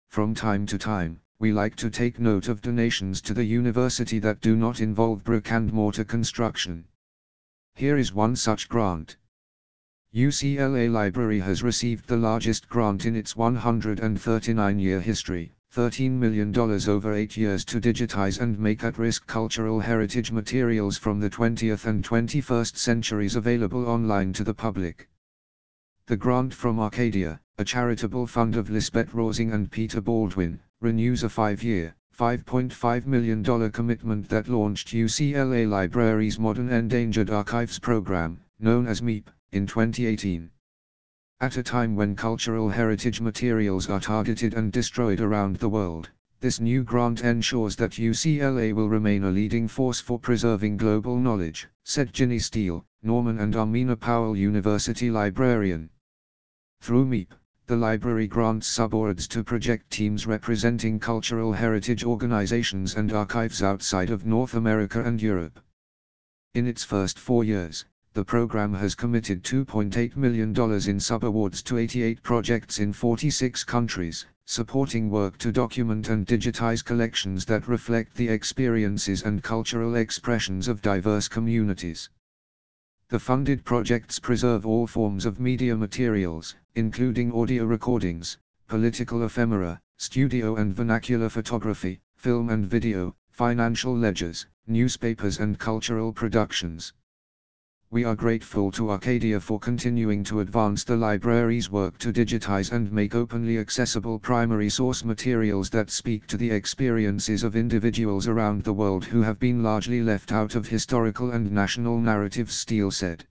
From time to time, we like to take note of donations to the university that do not involve brick and mortar construction. Here is one such grant. UCLA Library has received the largest grant in its 139-year history, $13 million over 8 years to digitize and make at-risk cultural heritage materials from the 20th and 21st centuries available online to the public. The grant from Arcadia, a charitable fund of Lisbeth Rosing and Peter Baldwin, renews a 5-year, $5.5 million commitment that launched UCLA Library's Modern Endangered Archives program, known as MEEP, in 2018. At a time when cultural heritage materials are targeted and destroyed around the world, this new grant ensures that UCLA will remain a leading force for preserving global knowledge, said Ginny Steele, Norman and Armina Powell University librarian. Through MEEP, the library grants subawards to project teams representing cultural heritage organizations and archives outside of North America and Europe. In its first 4 years, the program has committed $2.8 million in subawards to 88 projects in 46 countries, supporting work to document and digitize collections that reflect the experiences and cultural expressions of diverse communities. The funded projects preserve all forms of media materials, including audio recordings, political ephemera, studio and vernacular photography, film and video, financial ledgers, newspapers and cultural productions. We are grateful to Arcadia for continuing to advance the library's work to digitize and make openly accessible primary source materials that speak to the experiences of individuals around the world who have been largely left out of historical and national narratives, Steele said.